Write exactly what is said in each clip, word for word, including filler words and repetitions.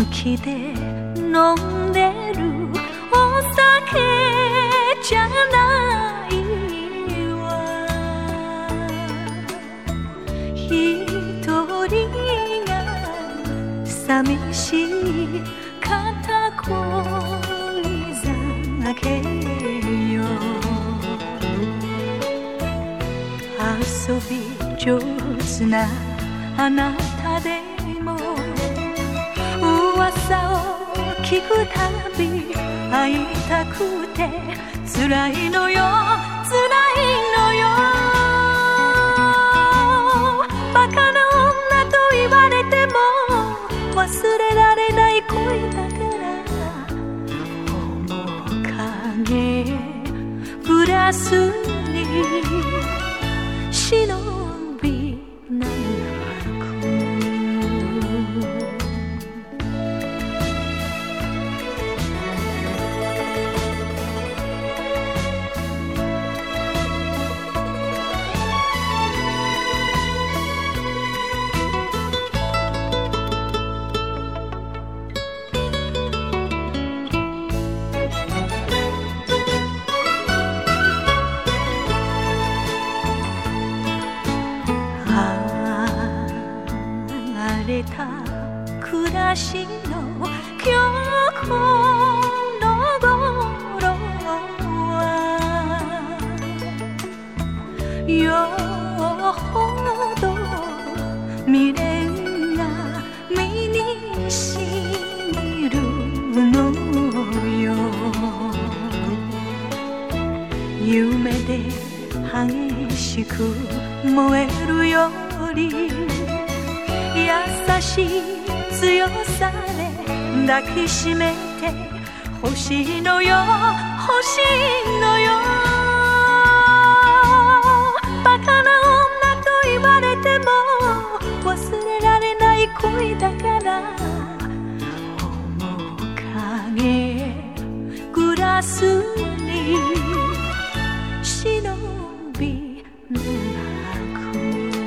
気で飲んでるお酒じゃないわ。一人が寂しい肩こり酒よ。遊び上手なあなたでも噂を聞くたび会いたくて辛いのよ辛いのよ。バカな女と言われても忘れられない恋だから面影グラスに忍びなく慣れた暮らしの今日この頃はよほど未練が身にしみるのよ。夢で激しく燃えるより優しい強さで抱きしめて欲しいのよ欲しいのよ。バカな女と言われても忘れられない恋だから面影グラスに忍びなく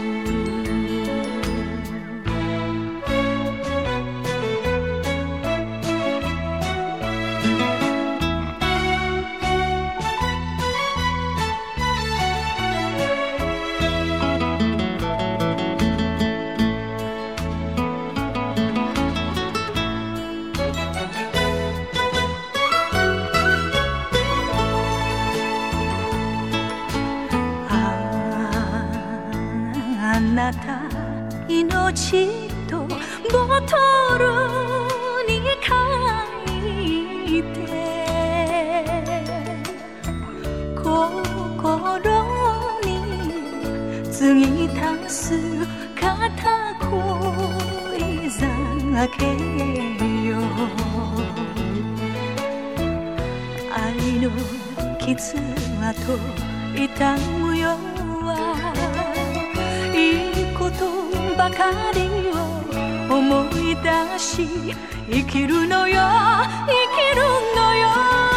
あなた命とボトルに書いて心に継ぎ足す肩こり酒よ。愛の傷跡痛むよはいいことばかりを思い出し生きるのよ生きるのよ。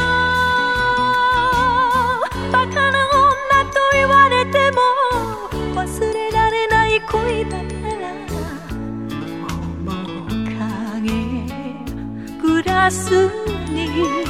バカな女と言われても忘れられない恋だから面影グラスに